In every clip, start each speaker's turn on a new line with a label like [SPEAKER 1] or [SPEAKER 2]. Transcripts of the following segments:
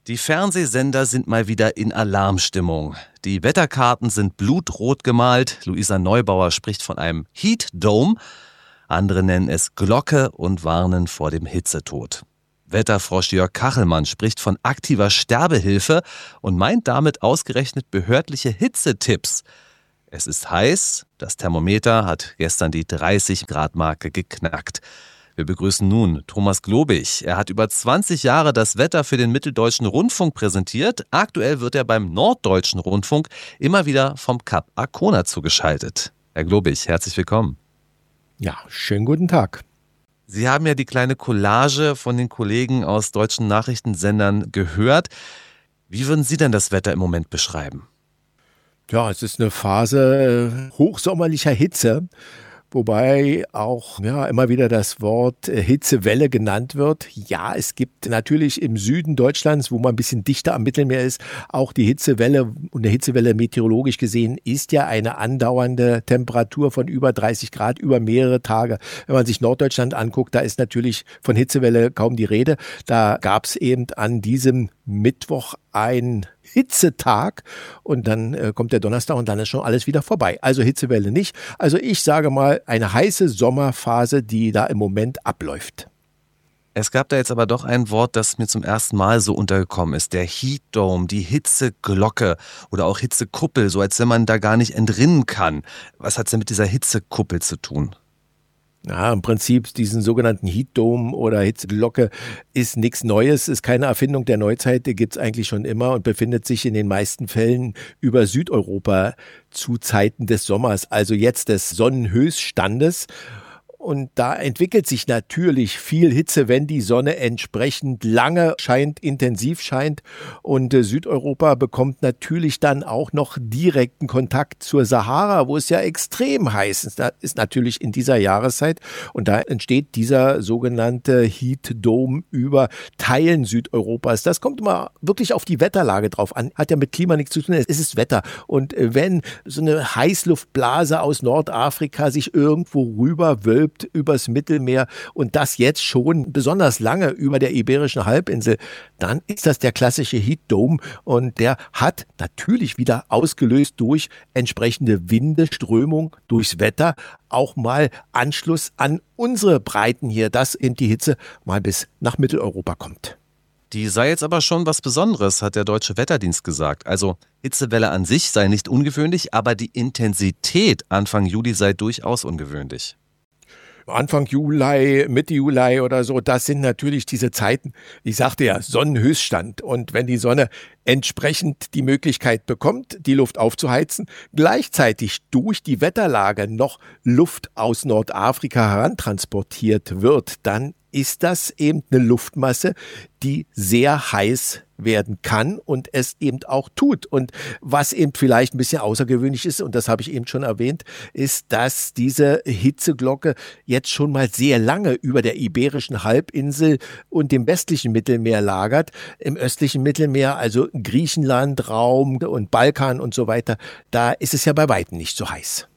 [SPEAKER 1] Die Fernsehsender sind mal wieder in Alarmstimmung. Die Wetterkarten sind blutrot gemalt. Luisa Neubauer spricht von einem Heat Dome. Andere nennen es Glocke und warnen vor dem Hitzetod. Wetterfrosch Jörg Kachelmann spricht von aktiver Sterbehilfe und meint damit ausgerechnet behördliche Hitzetipps. Es ist heiß, das Thermometer hat gestern die 30-Grad-Marke geknackt. Wir begrüßen nun Thomas Globig. Er hat über 20 Jahre das Wetter für den Mitteldeutschen Rundfunk präsentiert. Aktuell wird er beim Norddeutschen Rundfunk immer wieder vom Kap Arkona zugeschaltet. Herr Globig, herzlich willkommen.
[SPEAKER 2] Ja, schönen guten Tag.
[SPEAKER 1] Sie haben ja die kleine Collage von den Kollegen aus deutschen Nachrichtensendern gehört. Wie würden Sie denn das Wetter im Moment beschreiben?
[SPEAKER 2] Ja, es ist eine Phase hochsommerlicher Hitze, wobei auch immer wieder das Wort Hitzewelle genannt wird. Ja, es gibt natürlich im Süden Deutschlands, wo man ein bisschen dichter am Mittelmeer ist, auch die Hitzewelle. Und eine Hitzewelle meteorologisch gesehen ist ja eine andauernde Temperatur von über 30 Grad über mehrere Tage. Wenn man sich Norddeutschland anguckt, da ist natürlich von Hitzewelle kaum die Rede. Da gab es eben an diesem Mittwoch ein Hitzetag und dann kommt der Donnerstag und dann ist schon alles wieder vorbei. Also Hitzewelle nicht. Also ich sage mal eine heiße Sommerphase, die da im Moment abläuft.
[SPEAKER 1] Es gab da jetzt aber doch ein Wort, das mir zum ersten Mal so untergekommen ist. Der Heat Dome, die Hitzeglocke oder auch Hitzekuppel, so als wenn man da gar nicht entrinnen kann. Was hat es denn mit dieser Hitzekuppel zu tun?
[SPEAKER 2] Ja, im Prinzip diesen sogenannten Heat Dome oder Hitzeglocke ist nichts Neues, ist keine Erfindung der Neuzeit, die gibt es eigentlich schon immer und befindet sich in den meisten Fällen über Südeuropa zu Zeiten des Sommers, also jetzt des Sonnenhöchststandes. Und da entwickelt sich natürlich viel Hitze, wenn die Sonne entsprechend lange scheint, intensiv scheint. Und Südeuropa bekommt natürlich dann auch noch direkten Kontakt zur Sahara, wo es ja extrem heiß ist. Das ist natürlich in dieser Jahreszeit. Und da entsteht dieser sogenannte Heat Dome über Teilen Südeuropas. Das kommt immer wirklich auf die Wetterlage drauf an. Hat ja mit Klima nichts zu tun. Es ist Wetter. Und wenn so eine Heißluftblase aus Nordafrika sich irgendwo rüber wölbt, übers Mittelmeer und das jetzt schon besonders lange über der Iberischen Halbinsel, dann ist das der klassische Heat Dome und der hat natürlich wieder ausgelöst durch entsprechende Winde, Strömung, durchs Wetter auch mal Anschluss an unsere Breiten hier, dass eben die Hitze mal bis nach Mitteleuropa kommt.
[SPEAKER 1] Die sei jetzt aber schon was Besonderes, hat der Deutsche Wetterdienst gesagt. Also Hitzewelle an sich sei nicht ungewöhnlich, aber die Intensität Anfang Juli sei durchaus ungewöhnlich.
[SPEAKER 2] Anfang Juli, Mitte Juli oder so, das sind natürlich diese Zeiten, ich sagte ja, Sonnenhöchststand. Und wenn die Sonne entsprechend die Möglichkeit bekommt, die Luft aufzuheizen, gleichzeitig durch die Wetterlage noch Luft aus Nordafrika herantransportiert wird, dann ist das eben eine Luftmasse, die sehr heiß werden kann und es eben auch tut. Und was eben vielleicht ein bisschen außergewöhnlich ist, und das habe ich eben schon erwähnt, ist, dass diese Hitzeglocke jetzt schon mal sehr lange über der Iberischen Halbinsel und dem westlichen Mittelmeer lagert. Im östlichen Mittelmeer, also Griechenland, Raum und Balkan und so weiter, da ist es ja bei weitem nicht so heiß.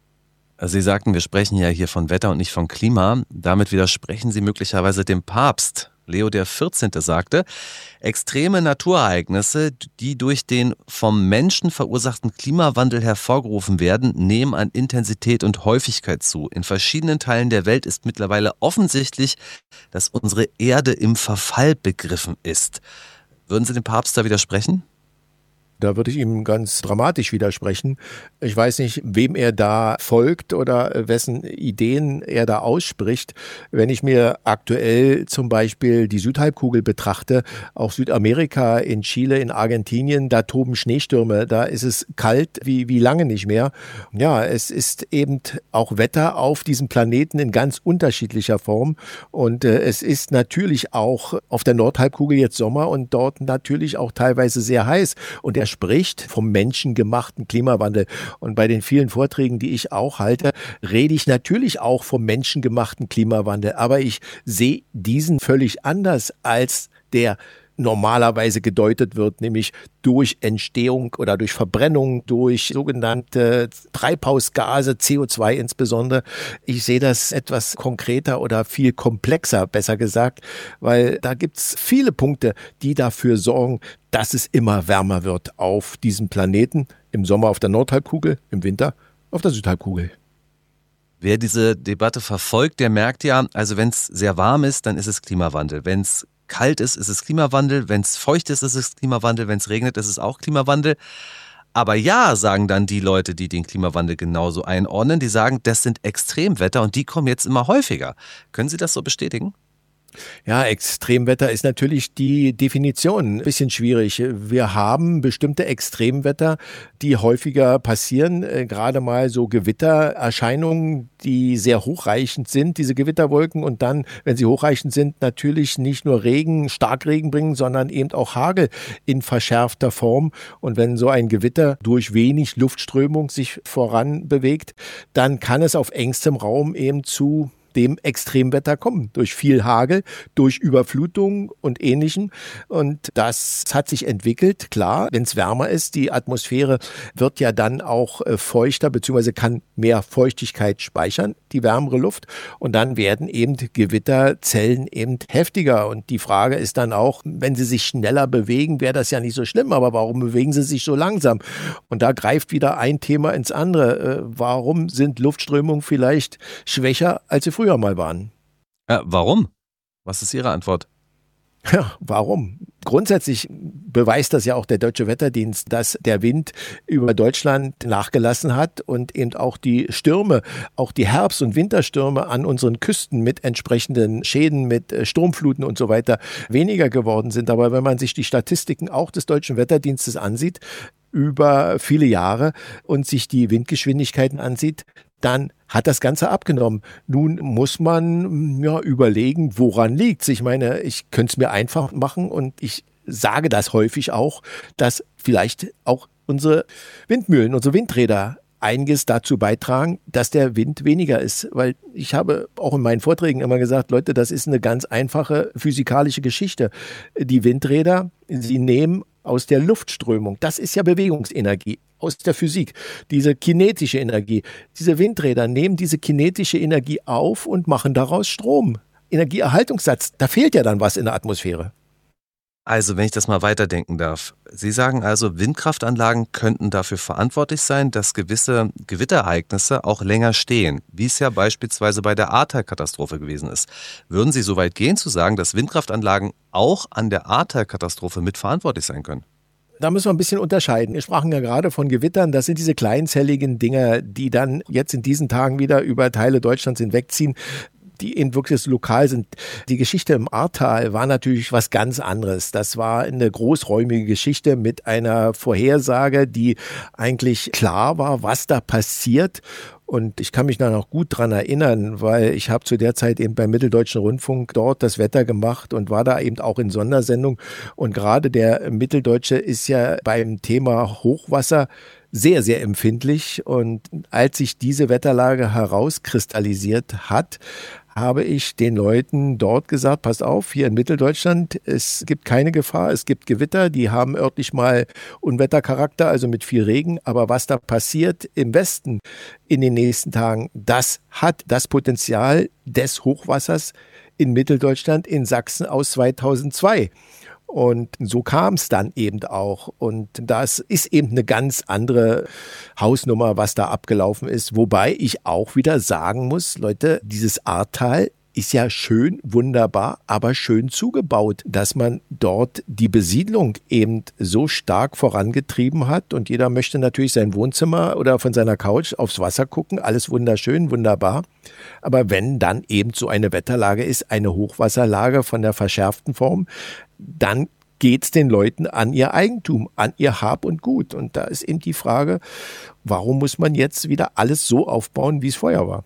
[SPEAKER 1] Sie sagten, wir sprechen ja hier von Wetter und nicht von Klima. Damit widersprechen Sie möglicherweise dem Papst. Leo XIV. Sagte, extreme Naturereignisse, die durch den vom Menschen verursachten Klimawandel hervorgerufen werden, nehmen an Intensität und Häufigkeit zu. In verschiedenen Teilen der Welt ist mittlerweile offensichtlich, dass unsere Erde im Verfall begriffen ist. Würden Sie dem Papst da widersprechen?
[SPEAKER 2] Da würde ich ihm ganz dramatisch widersprechen. Ich weiß nicht, wem er da folgt oder wessen Ideen er da ausspricht. Wenn ich mir aktuell zum Beispiel die Südhalbkugel betrachte, auch Südamerika, in Chile, in Argentinien, da toben Schneestürme, da ist es kalt wie lange nicht mehr. Ja, es ist eben auch Wetter auf diesem Planeten in ganz unterschiedlicher Form und es ist natürlich auch auf der Nordhalbkugel jetzt Sommer und dort natürlich auch teilweise sehr heiß und der spricht vom menschengemachten Klimawandel. Und bei den vielen Vorträgen, die ich auch halte, rede ich natürlich auch vom menschengemachten Klimawandel. Aber ich sehe diesen völlig anders als der normalerweise gedeutet wird, nämlich durch Entstehung oder durch Verbrennung, durch sogenannte Treibhausgase, CO2 insbesondere. Ich sehe das etwas konkreter oder viel komplexer, besser gesagt, weil da gibt es viele Punkte, die dafür sorgen, dass es immer wärmer wird auf diesem Planeten. Im Sommer auf der Nordhalbkugel, im Winter auf der Südhalbkugel.
[SPEAKER 1] Wer diese Debatte verfolgt, der merkt ja, also wenn es sehr warm ist, dann ist es Klimawandel. Wenn es kalt ist, ist es Klimawandel. Wenn es feucht ist, ist es Klimawandel. Wenn es regnet, ist es auch Klimawandel. Aber ja, sagen dann die Leute, die den Klimawandel genauso einordnen, die sagen, das sind Extremwetter und die kommen jetzt immer häufiger. Können Sie das so bestätigen?
[SPEAKER 2] Ja, Extremwetter ist natürlich die Definition ein bisschen schwierig. Wir haben bestimmte Extremwetter, die häufiger passieren, gerade mal so Gewittererscheinungen, die sehr hochreichend sind, diese Gewitterwolken, und dann, wenn sie hochreichend sind, natürlich nicht nur Regen, Starkregen bringen, sondern eben auch Hagel in verschärfter Form. Und wenn so ein Gewitter durch wenig Luftströmung sich voran bewegt, dann kann es auf engstem Raum eben zu dem Extremwetter kommen, durch viel Hagel, durch Überflutung und Ähnlichem. Und das hat sich entwickelt, klar, wenn es wärmer ist, die Atmosphäre wird ja dann auch feuchter, beziehungsweise kann mehr Feuchtigkeit speichern, die wärmere Luft. Und dann werden eben Gewitterzellen eben heftiger. Und die Frage ist dann auch, wenn sie sich schneller bewegen, wäre das ja nicht so schlimm, aber warum bewegen sie sich so langsam? Und da greift wieder ein Thema ins andere. Warum sind Luftströmungen vielleicht schwächer, als sie früher mal waren?
[SPEAKER 1] Warum? Was ist Ihre Antwort?
[SPEAKER 2] Ja, warum? Grundsätzlich beweist das ja auch der Deutsche Wetterdienst, dass der Wind über Deutschland nachgelassen hat und eben auch die Stürme, auch die Herbst- und Winterstürme an unseren Küsten mit entsprechenden Schäden, mit Sturmfluten und so weiter weniger geworden sind. Aber wenn man sich die Statistiken auch des Deutschen Wetterdienstes ansieht, über viele Jahre und sich die Windgeschwindigkeiten ansieht, dann hat das Ganze abgenommen. Nun muss man überlegen, woran liegt's. Ich meine, ich könnte es mir einfach machen und ich sage das häufig auch, dass vielleicht auch unsere Windmühlen, unsere Windräder einiges dazu beitragen, dass der Wind weniger ist. Weil ich habe auch in meinen Vorträgen immer gesagt, Leute, das ist eine ganz einfache physikalische Geschichte. Die Windräder, sie nehmen aus der Luftströmung, das ist ja Bewegungsenergie, aus der Physik, diese kinetische Energie. Diese Windräder nehmen diese kinetische Energie auf und machen daraus Strom. Energieerhaltungssatz, da fehlt ja dann was in der Atmosphäre.
[SPEAKER 1] Also, wenn ich das mal weiterdenken darf. Sie sagen also, Windkraftanlagen könnten dafür verantwortlich sein, dass gewisse Gewitterereignisse auch länger stehen, wie es ja beispielsweise bei der Ahrtal-Katastrophe gewesen ist. Würden Sie so weit gehen zu sagen, dass Windkraftanlagen auch an der Ahrtal-Katastrophe mitverantwortlich sein können?
[SPEAKER 2] Da müssen wir ein bisschen unterscheiden. Wir sprachen ja gerade von Gewittern. Das sind diese kleinzelligen Dinger, die dann jetzt in diesen Tagen wieder über Teile Deutschlands hinwegziehen, die eben wirklich lokal sind. Die Geschichte im Ahrtal war natürlich was ganz anderes. Das war eine großräumige Geschichte mit einer Vorhersage, die eigentlich klar war, was da passiert. Und ich kann mich da noch gut dran erinnern, weil ich habe zu der Zeit eben beim Mitteldeutschen Rundfunk dort das Wetter gemacht und war da eben auch in Sondersendung. Und gerade der Mitteldeutsche ist ja beim Thema Hochwasser sehr, sehr empfindlich. Und als sich diese Wetterlage herauskristallisiert hat, habe ich den Leuten dort gesagt, passt auf, hier in Mitteldeutschland, es gibt keine Gefahr, es gibt Gewitter, die haben örtlich mal Unwettercharakter, also mit viel Regen, aber was da passiert im Westen in den nächsten Tagen, das hat das Potenzial des Hochwassers in Mitteldeutschland in Sachsen aus 2002. Und so kam es dann eben auch. Und das ist eben eine ganz andere Hausnummer, was da abgelaufen ist. Wobei ich auch wieder sagen muss, Leute, dieses Ahrtal ist ja schön, wunderbar, aber schön zugebaut, dass man dort die Besiedlung eben so stark vorangetrieben hat. Und jeder möchte natürlich sein Wohnzimmer oder von seiner Couch aufs Wasser gucken. Alles wunderschön, wunderbar. Aber wenn dann eben so eine Wetterlage ist, eine Hochwasserlage von der verschärften Form, dann geht es den Leuten an ihr Eigentum, an ihr Hab und Gut. Und da ist eben die Frage, warum muss man jetzt wieder alles so aufbauen, wie es vorher war?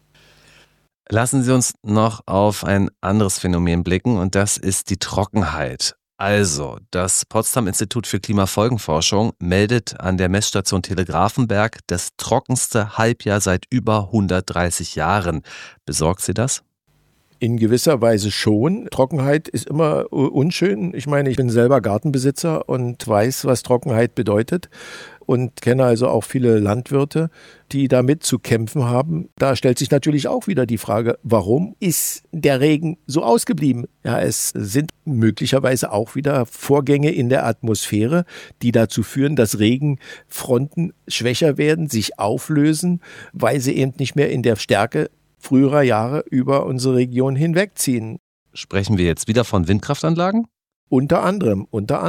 [SPEAKER 1] Lassen Sie uns noch auf ein anderes Phänomen blicken und das ist die Trockenheit. Also, das Potsdam Institut für Klimafolgenforschung meldet an der Messstation Telegrafenberg das trockenste Halbjahr seit über 130 Jahren. Besorgt Sie das?
[SPEAKER 2] In gewisser Weise schon. Trockenheit ist immer unschön. Ich meine, ich bin selber Gartenbesitzer und weiß, was Trockenheit bedeutet und kenne also auch viele Landwirte, die damit zu kämpfen haben. Da stellt sich natürlich auch wieder die Frage, warum ist der Regen so ausgeblieben? Ja, es sind möglicherweise auch wieder Vorgänge in der Atmosphäre, die dazu führen, dass Regenfronten schwächer werden, sich auflösen, weil sie eben nicht mehr in der Stärke früherer Jahre über unsere Region hinwegziehen.
[SPEAKER 1] Sprechen wir jetzt wieder von Windkraftanlagen?
[SPEAKER 2] Unter anderem.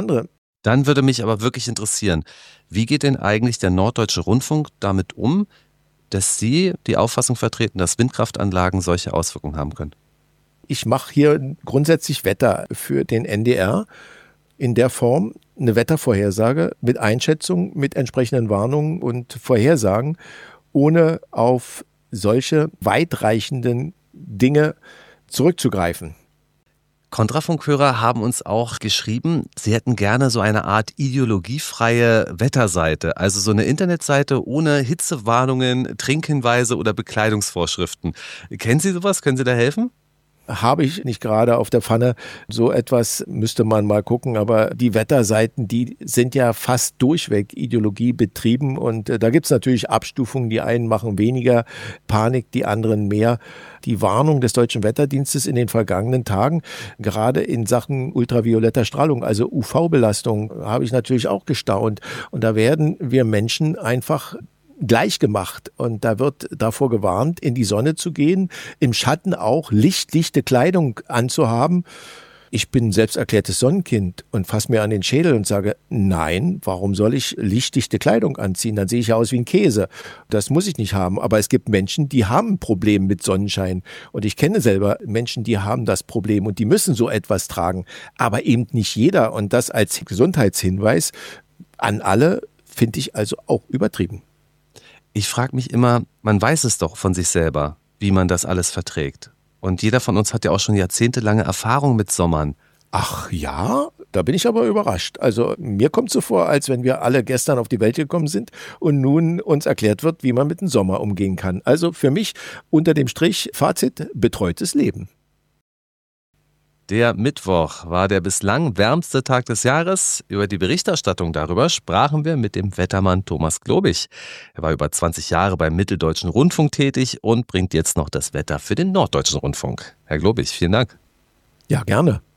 [SPEAKER 1] Dann würde mich aber wirklich interessieren, wie geht denn eigentlich der Norddeutsche Rundfunk damit um, dass Sie die Auffassung vertreten, dass Windkraftanlagen solche Auswirkungen haben können?
[SPEAKER 2] Ich mache hier grundsätzlich Wetter für den NDR in der Form, eine Wettervorhersage mit Einschätzung, mit entsprechenden Warnungen und Vorhersagen, ohne auf solche weitreichenden Dinge zurückzugreifen.
[SPEAKER 1] Kontrafunkhörer haben uns auch geschrieben, sie hätten gerne so eine Art ideologiefreie Wetterseite, also so eine Internetseite ohne Hitzewarnungen, Trinkhinweise oder Bekleidungsvorschriften. Kennen Sie sowas? Können Sie da helfen?
[SPEAKER 2] Habe ich nicht gerade auf der Pfanne. So etwas müsste man mal gucken. Aber die Wetterseiten, die sind ja fast durchweg Ideologie betrieben. Und da gibt es natürlich Abstufungen. Die einen machen weniger Panik, die anderen mehr. Die Warnung des Deutschen Wetterdienstes in den vergangenen Tagen, gerade in Sachen ultravioletter Strahlung, also UV-Belastung, habe ich natürlich auch gestaunt. Und da werden wir Menschen einfach gleich gemacht und da wird davor gewarnt, in die Sonne zu gehen, im Schatten auch lichtdichte Kleidung anzuhaben. Ich bin ein selbst erklärtes Sonnenkind und fasse mir an den Schädel und sage, nein, warum soll ich lichtdichte Kleidung anziehen? Dann sehe ich ja aus wie ein Käse. Das muss ich nicht haben. Aber es gibt Menschen, die haben ein Problem mit Sonnenschein. Und ich kenne selber Menschen, die haben das Problem und die müssen so etwas tragen. Aber eben nicht jeder. Und das als Gesundheitshinweis an alle finde ich also auch übertrieben.
[SPEAKER 1] Ich frage mich immer, man weiß es doch von sich selber, wie man das alles verträgt. Und jeder von uns hat ja auch schon jahrzehntelange Erfahrung mit Sommern.
[SPEAKER 2] Ach ja, da bin ich aber überrascht. Also mir kommt es so vor, als wenn wir alle gestern auf die Welt gekommen sind und nun uns erklärt wird, wie man mit dem Sommer umgehen kann. Also für mich unter dem Strich Fazit, betreutes Leben.
[SPEAKER 1] Der Mittwoch war der bislang wärmste Tag des Jahres. Über die Berichterstattung darüber sprachen wir mit dem Wettermann Thomas Globig. Er war über 20 Jahre beim Mitteldeutschen Rundfunk tätig und bringt jetzt noch das Wetter für den Norddeutschen Rundfunk. Herr Globig, vielen Dank.
[SPEAKER 2] Ja, gerne.